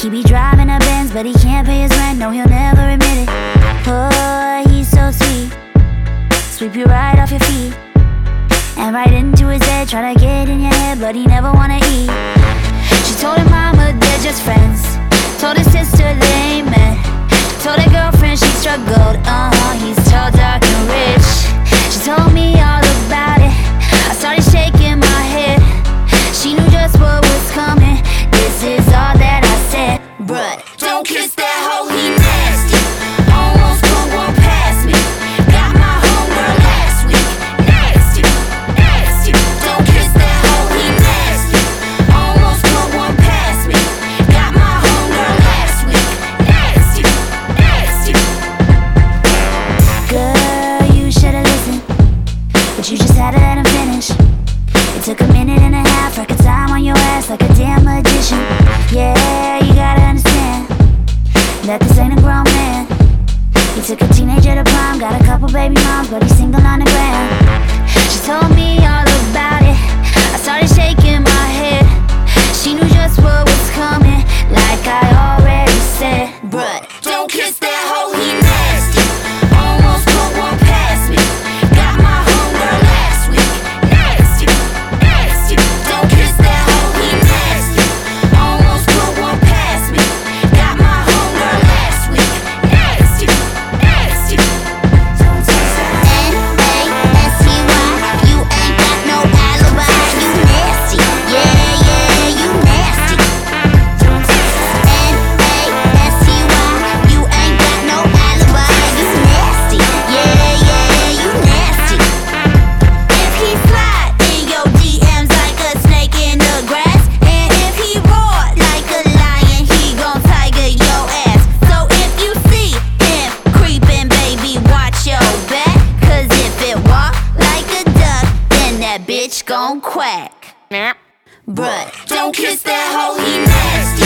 He be driving a Benz, but he can't pay his rent. No, he'll never admit it. Oh, he's so sweet. Sweep you right off your feet and right into his head, tryna get in your head, but he never wanna eat. She told her mama they're just friends, told her sister they ain't met, told her girlfriend she struggled, he's tall, dark and rich. She told me all about it, I started shaking my head. She knew just what was coming, this is all that I said. Bruh, don't kiss that hoe, he nasty. Almost put one past me. Got my homegirl last week. Nasty, nasty. Don't kiss that hoe, he nasty. Almost put one past me. Got my homegirl last week. Nasty, nasty. Girl, you should've listened, but you just had to let him finish. It took a minute and a half, record time on your ass like a damn magician. Yeah, you gotta understand that this ain't a grown man. He took a teenager to prom, got a couple baby moms, but he's single on the gram. She told me all about it, I started shaking my head. She knew just what was coming, like I already said. Bruh, don't kiss that hoe, he nasty. Almost put one past me. Got my homegirl last week. Nasty, nasty. Don't kiss that hoe, he nasty. Almost put one past me. Got my homegirl last week. Nasty, nasty. Don't touch that. N-A-S-T-Y. You ain't got no alibi. You nasty. Yeah, yeah, you nasty. Don't touch that. N-A-S-T-Y. You ain't got no alibi. You nasty. Yeah, yeah, you nasty. If he slide in your DMs like a snake in the grass, and if he roar like a lion, he gon' tiger your ass. So if you see him creeping, baby, watch your back. Cause if it walk like a duck, then that bitch gon' quack. Bruh, don't kiss that hoe, he nasty.